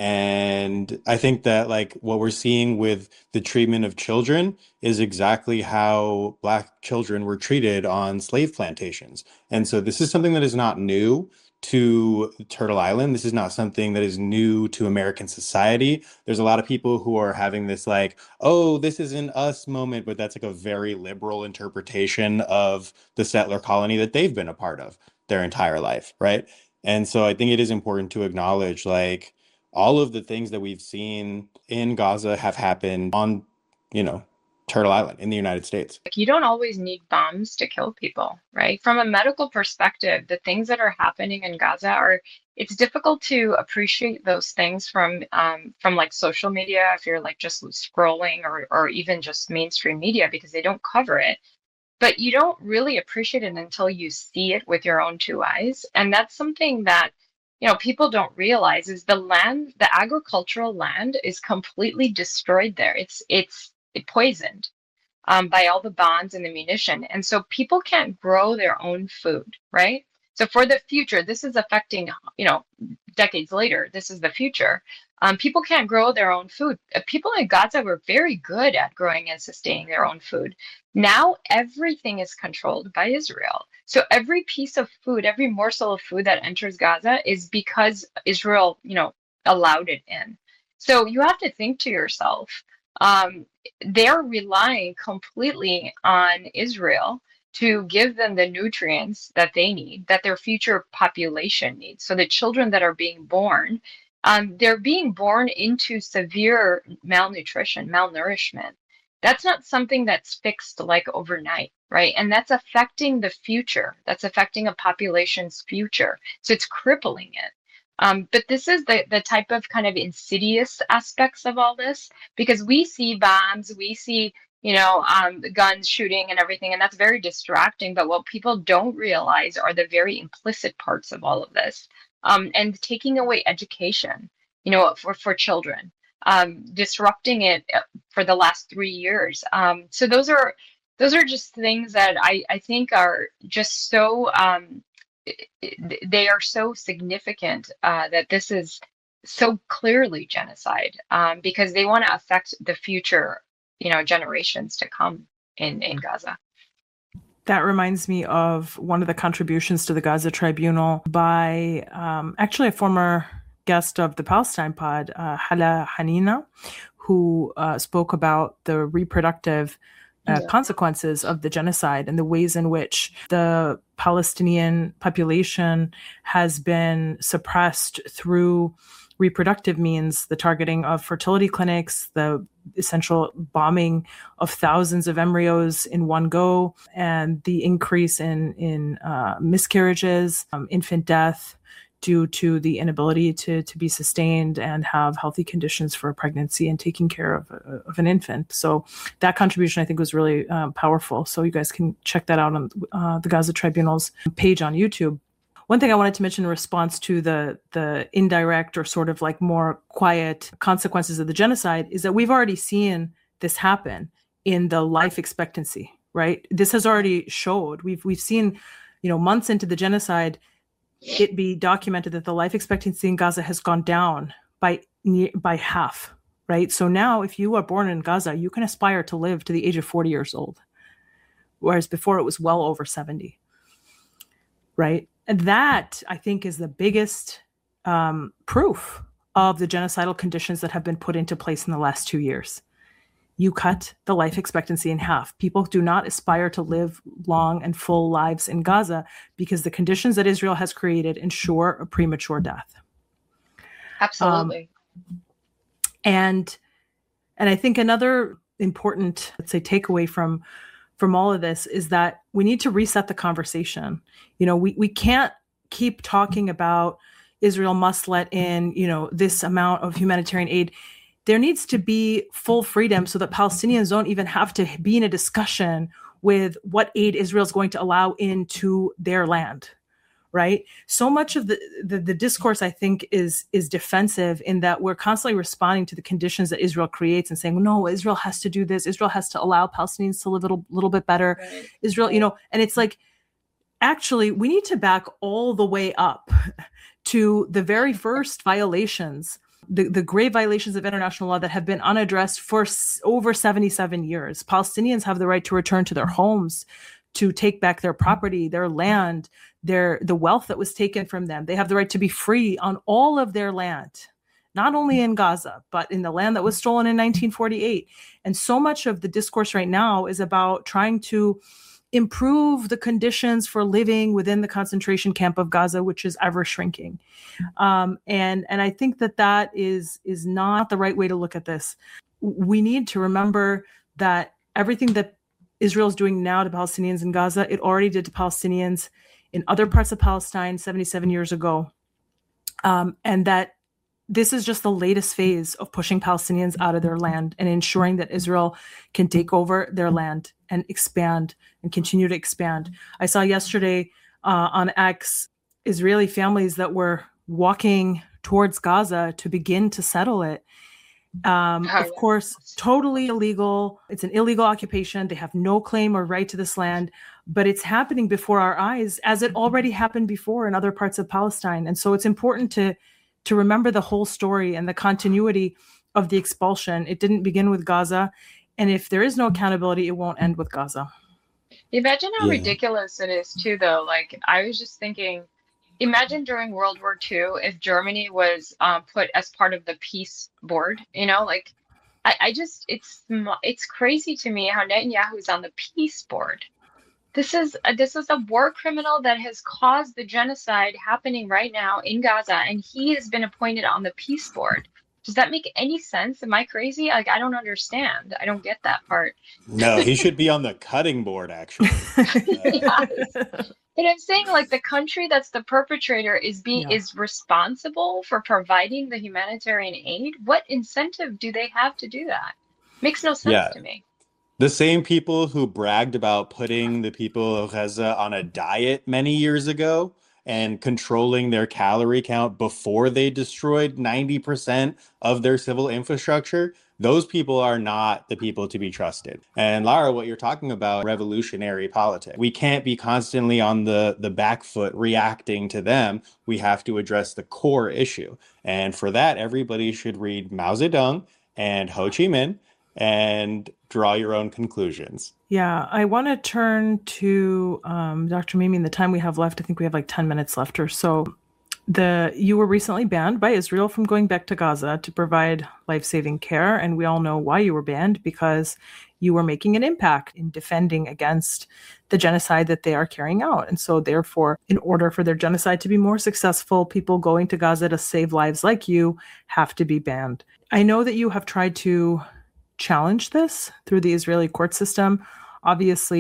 And I think that like what we're seeing with the treatment of children is exactly how Black children were treated on slave plantations. And so this is something that is not new to Turtle Island. This is not something that is new to American society. There's a lot of people who are having this like, oh, this is an us moment, but that's like a very liberal interpretation of the settler colony that they've been a part of their entire life, right? And so I think it is important to acknowledge like all of the things that we've seen in Gaza have happened on, Turtle Island in the United States. You don't always need bombs to kill people, right? From a medical perspective, the things that are happening in Gaza it's difficult to appreciate those things from like social media, if you're like just scrolling or even just mainstream media, because they don't cover it. But you don't really appreciate it until you see it with your own two eyes. And that's something that people don't realize is the agricultural land is completely destroyed there. It's poisoned by all the bombs and the munition. And so people can't grow their own food, right? So for the future, this is affecting, decades later, this is the future. People can't grow their own food. People in Gaza were very good at growing and sustaining their own food. Now everything is controlled by Israel. So every piece of food, every morsel of food that enters Gaza is because Israel, allowed it in. So you have to think to yourself, they're relying completely on Israel to give them the nutrients that they need, that their future population needs. So the children that are being born, they're being born into severe malnutrition, malnourishment. That's not something that's fixed like overnight, right? And that's affecting the future. That's affecting a population's future. So it's crippling it. But this is the type of kind of insidious aspects of all this, because we see bombs, we see, guns shooting and everything, and that's very distracting. But what people don't realize are the very implicit parts of all of this, and taking away education, for children, disrupting it for the last 3 years. So those are just things that I think are just so. They are so significant that this is so clearly genocide, because they want to affect the future, generations to come in Gaza. That reminds me of one of the contributions to the Gaza Tribunal by actually a former guest of the Palestine Pod, Hala Hanina, who spoke about the reproductive consequences of the genocide and the ways in which the Palestinian population has been suppressed through reproductive means, the targeting of fertility clinics, the essential bombing of thousands of embryos in one go, and the increase in miscarriages, infant death, due to the inability to be sustained and have healthy conditions for a pregnancy and taking care of an infant. So that contribution, I think, was really powerful. So you guys can check that out on the Gaza Tribunal's page on YouTube. One thing I wanted to mention in response to the indirect or sort of like more quiet consequences of the genocide is that we've already seen this happen in the life expectancy, right? This has already showed. We've seen, months into the genocide, it be documented that the life expectancy in Gaza has gone down by half, right? So now if you are born in Gaza, you can aspire to live to the age of 40 years old, whereas before it was well over 70, right? And that, I think, is the biggest proof of the genocidal conditions that have been put into place in the last 2 years. You cut the life expectancy in half. People do not aspire to live long and full lives in Gaza because the conditions that Israel has created ensure a premature death. Absolutely. And I think another important, let's say, takeaway from all of this is that we need to reset the conversation. We can't keep talking about Israel must let in, this amount of humanitarian aid. There needs to be full freedom so that Palestinians don't even have to be in a discussion with what aid Israel is going to allow into their land, right? So much of the discourse, I think, is defensive in that we're constantly responding to the conditions that Israel creates and saying, no, Israel has to do this. Israel has to allow Palestinians to live a little bit better. Right. Israel, and it's like, actually, we need to back all the way up to the very first violations, the grave violations of international law that have been unaddressed for over 77 years. Palestinians have the right to return to their homes, to take back their property, their land, the wealth that was taken from them. They have the right to be free on all of their land, not only in Gaza, but in the land that was stolen in 1948. And so much of the discourse right now is about trying to improve the conditions for living within the concentration camp of Gaza, which is ever shrinking. And I think that is not the right way to look at this. We need to remember that everything that Israel is doing now to Palestinians in Gaza, it already did to Palestinians in other parts of Palestine 77 years ago. And that this is just the latest phase of pushing Palestinians out of their land and ensuring that Israel can take over their land and expand and continue to expand. I saw yesterday on X, Israeli families that were walking towards Gaza to begin to settle it. Of course, totally illegal. It's an illegal occupation. They have no claim or right to this land, but it's happening before our eyes as it already happened before in other parts of Palestine. And so it's important to remember the whole story and the continuity of the expulsion. It didn't begin with Gaza. And if there is no accountability, it won't end with Gaza. Imagine how ridiculous it is too, though. Like, I was just thinking, imagine during World War II, if Germany was put as part of the peace board, it's crazy to me how Netanyahu is on the peace board. This is a war criminal that has caused the genocide happening right now in Gaza, and he has been appointed on the peace board. Does that make any sense? Am I crazy? Like, I don't understand. I don't get that part. No, he should be on the cutting board, actually. Yeah. But I'm saying, like, the country that's the perpetrator is responsible for providing the humanitarian aid. What incentive do they have to do that? Makes no sense to me. The same people who bragged about putting the people of Gaza on a diet many years ago and controlling their calorie count before they destroyed 90% of their civil infrastructure, those people are not the people to be trusted. And Lara, what you're talking about, revolutionary politics. We can't be constantly on the back foot reacting to them. We have to address the core issue. And for that, everybody should read Mao Zedong and Ho Chi Minh and draw your own conclusions. Yeah, I want to turn to Dr. Mimi in the time we have left. I think we have like 10 minutes left or so. You were recently banned by Israel from going back to Gaza to provide life-saving care. And we all know why you were banned, because you were making an impact in defending against the genocide that they are carrying out. And so therefore, in order for their genocide to be more successful, people going to Gaza to save lives like you have to be banned. I know that you have tried to challenge this through the Israeli court system. Obviously,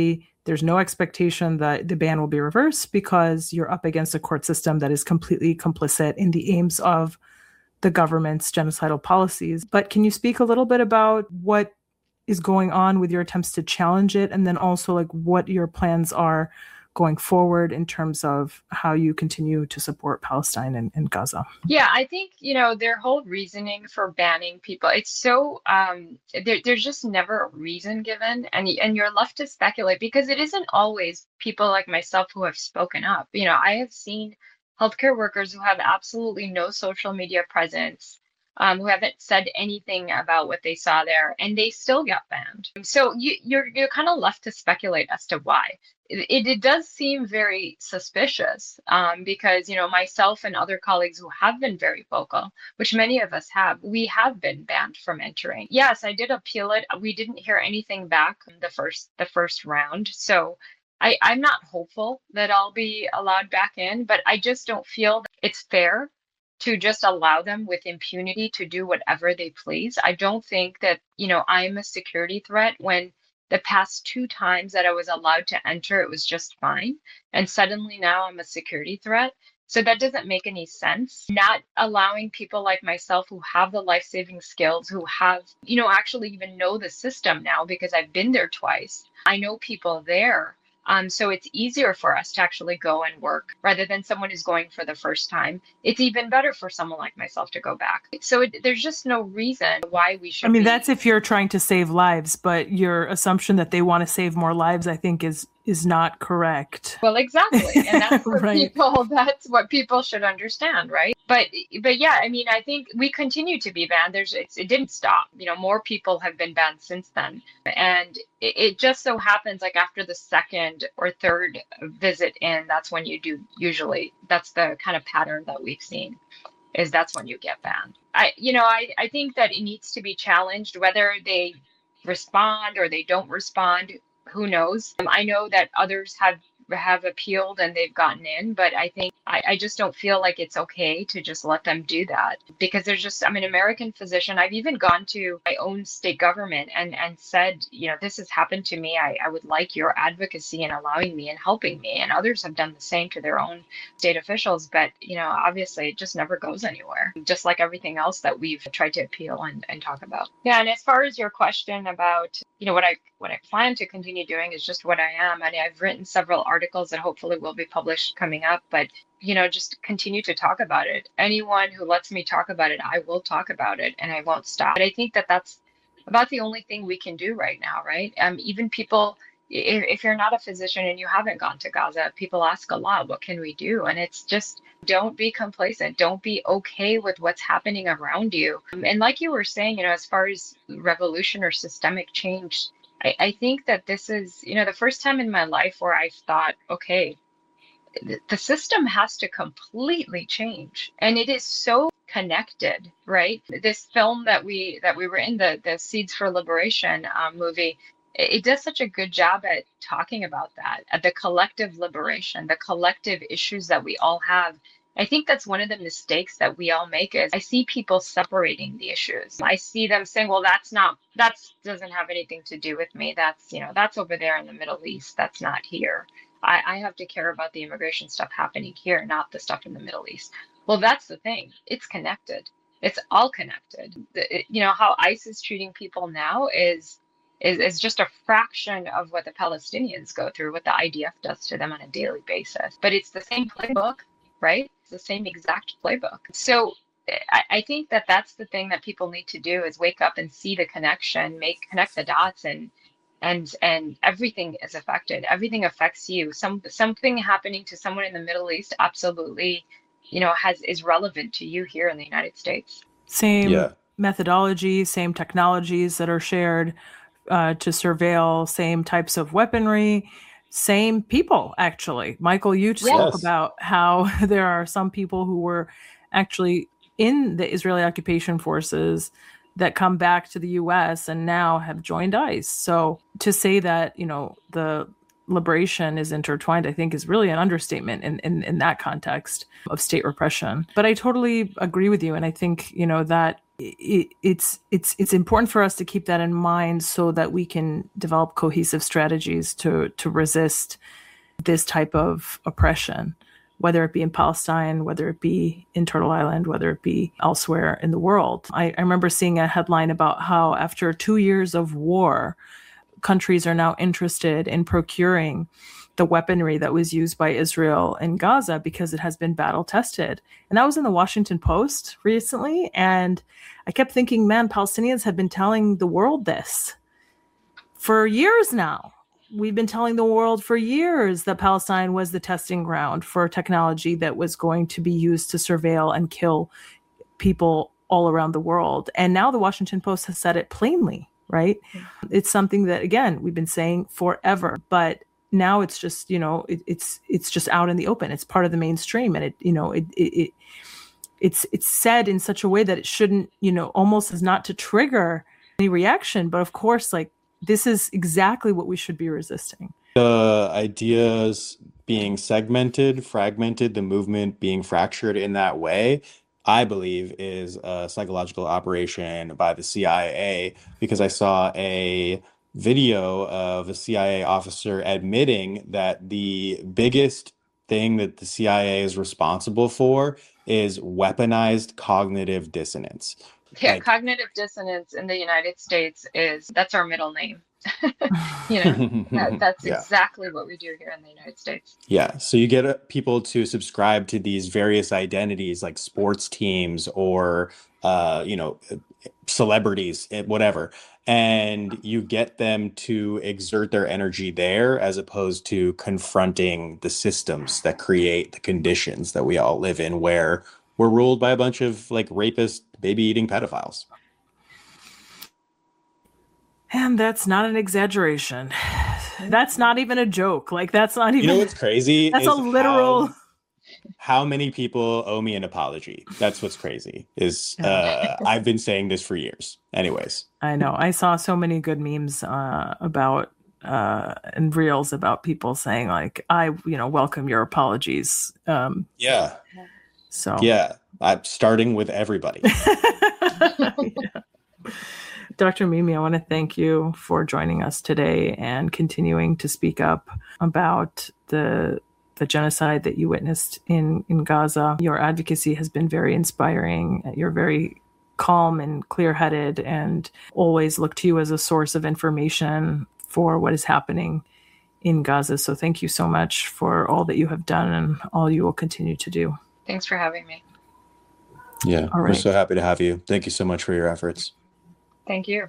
There's no expectation that the ban will be reversed because you're up against a court system that is completely complicit in the aims of the government's genocidal policies. But can you speak a little bit about what is going on with your attempts to challenge it, and then also like what your plans are going forward in terms of how you continue to support Palestine and Gaza? Yeah, I think, their whole reasoning for banning people, it's so, there's just never a reason given, and you're left to speculate because it isn't always people like myself who have spoken up. I have seen healthcare workers who have absolutely no social media presence, who haven't said anything about what they saw there, and they still got banned. So you're kind of left to speculate as to why. It does seem very suspicious, because myself and other colleagues who have been very vocal, which many of us have, we have been banned from entering. Yes, I did appeal it. We didn't hear anything back in the first round, so I'm not hopeful that I'll be allowed back in, but I just don't feel that it's fair to just allow them with impunity to do whatever they please. I don't think that, I'm a security threat when the past 2 times that I was allowed to enter, it was just fine. And suddenly now I'm a security threat. So that doesn't make any sense. Not allowing people like myself who have the life-saving skills, who have, actually even know the system now because I've been there twice. I know people there. So it's easier for us to actually go and work rather than someone who's going for the first time. It's even better for someone like myself to go back. So there's just no reason why we should. I mean, that's if you're trying to save lives, but your assumption that they want to save more lives, I think, is not correct. Well, exactly. And that's for Right. people, that's what people should understand, right? But yeah, I mean, I think we continue to be banned. It didn't stop. More people have been banned since then. And it just so happens like after the second or third visit in, that's when you do, usually that's the kind of pattern that we've seen, is that's when you get banned. I think that it needs to be challenged, whether they respond or they don't respond. Who knows? I know that others have appealed and they've gotten in, but I think I just don't feel like it's okay to just let them do that, because I'm an American physician. I've even gone to my own state government and said, this has happened to me. I would like your advocacy in allowing me and helping me. And others have done the same to their own state officials. But, obviously it just never goes anywhere, just like everything else that we've tried to appeal and talk about. Yeah. And as far as your question about, what I plan to continue doing is just what I am. And I've written several articles that hopefully will be published coming up, but just continue to talk about it. Anyone who lets me talk about it, I will talk about it and I won't stop. But I think that that's about the only thing we can do right now, right? Even people, if you're not a physician and you haven't gone to Gaza, people ask a lot, what can we do? And it's just, don't be complacent. Don't be okay with what's happening around you. And like you were saying, as far as revolution or systemic change, I think that this is, the first time in my life where I've thought, okay, the system has to completely change. And it is so connected, right? This film that we were in, the Seeds for Liberation movie, it does such a good job at talking about that, at the collective liberation, the collective issues that we all have. I think that's one of the mistakes that we all make, is I see people separating the issues. I see them saying, well, that doesn't have anything to do with me. That's over there in the Middle East. That's not here. I have to care about the immigration stuff happening here, not the stuff in the Middle East. Well, that's the thing. It's connected. It's all connected. How ICE is treating people now is just a fraction of what the Palestinians go through, what the IDF does to them on a daily basis. But it's the same playbook, right? It's the same exact playbook. So I think that that's the thing that people need to do, is wake up and see the connection, connect the dots, and everything is affected. Everything affects you. Something happening to someone in the Middle East absolutely, is relevant to you here in the United States. Same methodology, same technologies that are shared to surveil, same types of weaponry, same people, actually. Michael, you spoke about how there are some people who were actually in the Israeli occupation forces that come back to the US and now have joined ICE. So to say that, the liberation is intertwined, I think is really an understatement in that context of state repression. But I totally agree with you. And I think, that it's important for us to keep that in mind so that we can develop cohesive strategies to resist this type of oppression, whether it be in Palestine, whether it be in Turtle Island, whether it be elsewhere in the world. I remember seeing a headline about how after 2 years of war, countries are now interested in procuring the weaponry that was used by Israel in Gaza because it has been battle tested. And that was in the Washington Post recently. And I kept thinking, man, Palestinians have been telling the world this for years now. We've been telling the world for years that Palestine was the testing ground for technology that was going to be used to surveil and kill people all around the world. And now the Washington Post has said it plainly, right? Yeah. It's something that, again, we've been saying forever, but now it's just, it's just out in the open. It's part of the mainstream. And it's said in such a way that it shouldn't, almost as not to trigger any reaction. But of course, like, this is exactly what we should be resisting. The ideas being segmented, fragmented, the movement being fractured in that way, I believe is a psychological operation by the CIA, because I saw a video of a CIA officer admitting that the biggest thing that the CIA is responsible for is weaponized cognitive dissonance. Yeah, cognitive dissonance in the United States that's our middle name. That's exactly what we do here in the United States. Yeah, so you get people to subscribe to these various identities like sports teams or celebrities, whatever, and you get them to exert their energy there as opposed to confronting the systems that create the conditions that we all live in, where we're ruled by a bunch of like rapist, baby-eating pedophiles. And that's not an exaggeration. That's not even a joke. Like, that's not even... You know what's crazy? That's a literal... How many people owe me an apology? That's what's crazy. I've been saying this for years. Anyways. I know. I saw so many good memes about and reels about people saying, like, I welcome your apologies. Yeah. So yeah, I'm starting with everybody. Yeah. Dr. Mimi, I want to thank you for joining us today and continuing to speak up about the genocide that you witnessed in Gaza. Your advocacy has been very inspiring. You're very calm and clear-headed and always look to you as a source of information for what is happening in Gaza. So thank you so much for all that you have done and all you will continue to do. Thanks for having me. Yeah, all right. We're so happy to have you. Thank you so much for your efforts. Thank you.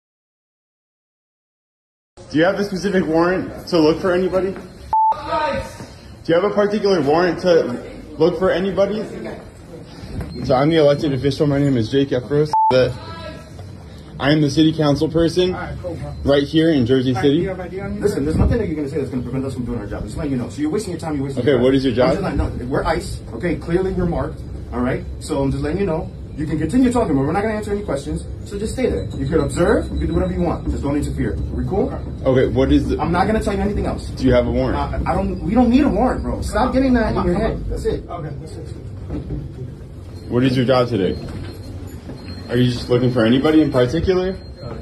Do you have a specific warrant to look for anybody? Do you have a particular warrant to look for anybody? So I'm the elected official. My name is Jake Efros. I am the city council person right here in Jersey City. Listen, there's nothing that you're going to say that's going to prevent us from doing our job. Just letting you know. So you're wasting your time. You're wasting your time. What is your job? No, we're ICE. Okay, clearly we're marked. All right. So I'm just letting you know. You can continue talking, but we're not going to answer any questions. So just stay there. You can observe. You can do whatever you want. Just don't interfere. Are we cool? Okay. What is the? I'm not going to tell you anything else. Do you have a warrant? We don't need a warrant, bro. Stop getting that in your head. That's it. Okay. That's it. What is your job today? Are you just looking for anybody in particular?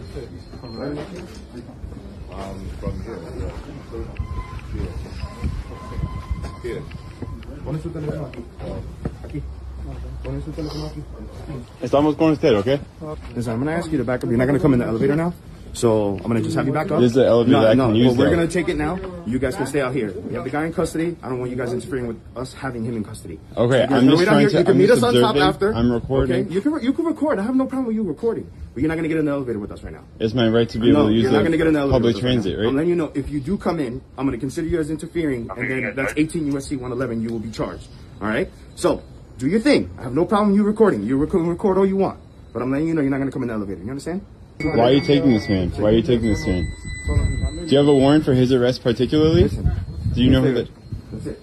Estamos con usted, okay? Listen, I'm going to ask you to back up. You're not going to come in the elevator now? So I'm going to just have you back up. This is the elevator I can use. We're going to take it now. You guys can stay out here. You have the guy in custody. I don't want you guys interfering with us having him in custody. Okay, so I'm just trying to... You can meet us on top after. I'm recording. Okay? You can record. I have no problem with you recording. But you're not going to get in the elevator with us right now. It's my right to be able to use the public transit, right? I'm letting you know, if you do come in, I'm going to consider you as interfering, and then that's 18 U.S.C. 111. You will be charged. All right? So, do your thing. I have no problem with you recording. You record all you want. But I'm letting you know you're not going to come in the elevator. You understand? Why are you taking this man? Why are you taking this man? Do you have a warrant for his arrest particularly? Listen, do you know who that? That's it.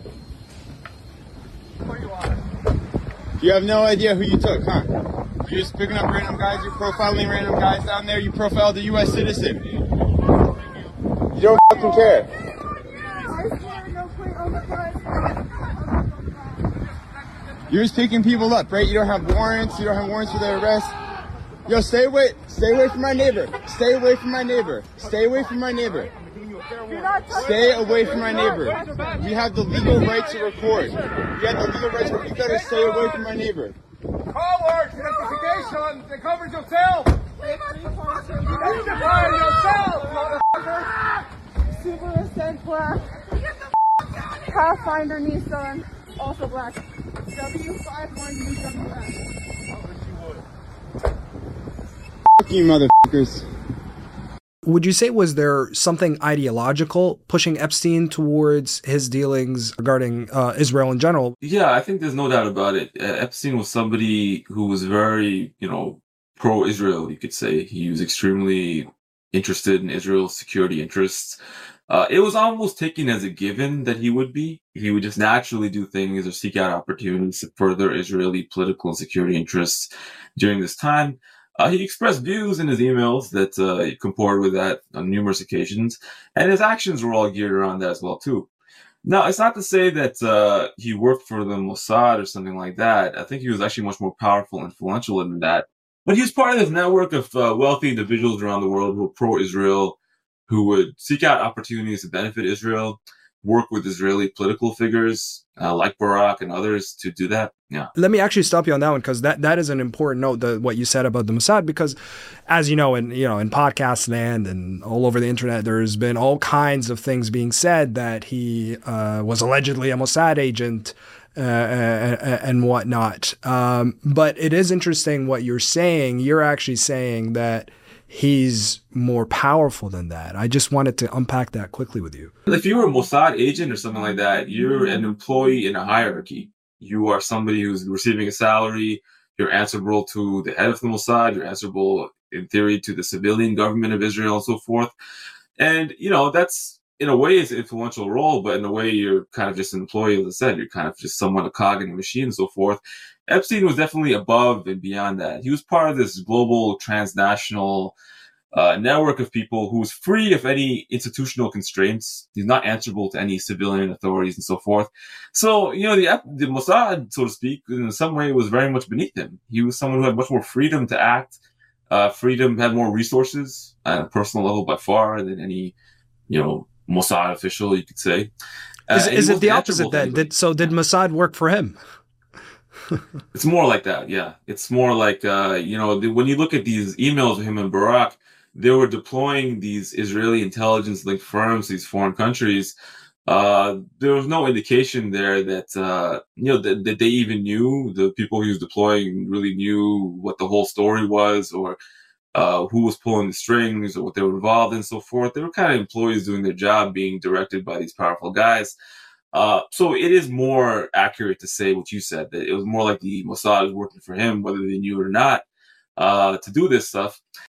You have no idea who you took, huh? You're just picking up random guys, you're profiling random guys down there, you profiled a U.S. citizen. You don't fucking care. You're just picking people up, right? You don't have warrants for their arrest. Yo, stay away from my neighbor. Stay away from my neighbor. Stay away from my neighbor. Stay away from my neighbor. We have the legal right to record. We have the legal right to record. You better stay away from my neighbor. Coward, identification, they covered yourself. Identify yourself, motherfucker. Subaru Ascent black. Pathfinder Nissan, also black. W51 Nissan black. Fuck you, motherfuckers. Would you say, was there something ideological pushing Epstein towards his dealings regarding Israel in general? Yeah, I think there's no doubt about it. Epstein was somebody who was very, pro-Israel, you could say. He was extremely interested in Israel's security interests. It was almost taken as a given that he would be. He would just naturally do things or seek out opportunities to further Israeli political and security interests during this time. He expressed views in his emails that comported with that on numerous occasions, and his actions were all geared around that as well, too. Now, it's not to say that he worked for the Mossad or something like that. I think he was actually much more powerful and influential than that. But he was part of this network of wealthy individuals around the world who were pro-Israel, who would seek out opportunities to benefit Israel, work with Israeli political figures like Barak and others to do that. Yeah. Let me actually stop you on that one, because that is an important note, what you said about the Mossad, because as you know, in podcast land and all over the internet, there's been all kinds of things being said that he was allegedly a Mossad agent and whatnot. But it is interesting what you're saying. You're actually saying that he's more powerful than that. I just wanted to unpack that quickly with you. If you were a Mossad agent or something like that, you're an employee in a hierarchy. You are somebody who's receiving a salary. You're answerable to the head of the Mossad. You're answerable, in theory, to the civilian government of Israel and so forth. And, that's, in a way, it's an influential role, but in a way, you're kind of just an employee, as I said. You're kind of just somewhat a cog in a machine and so forth. Epstein was definitely above and beyond that. He was part of this global transnational network of people who was free of any institutional constraints. He's not answerable to any civilian authorities and so forth. So, the Mossad, so to speak, in some way was very much beneath him. He was someone who had much more freedom to act, had more resources on a personal level by far than any, Mossad official, you could say. Is it the opposite then? Did Mossad work for him? It's more like that, yeah. It's more like, when you look at these emails of him and Barak, they were deploying these Israeli intelligence-linked firms, these foreign countries. There was no indication there that, that they even knew, the people he was deploying really knew what the whole story was, or who was pulling the strings, or what they were involved in and so forth. They were kind of employees doing their job, being directed by these powerful guys. So it is more accurate to say what you said, that it was more like the Mossad was working for him, whether they knew it or not, to do this stuff.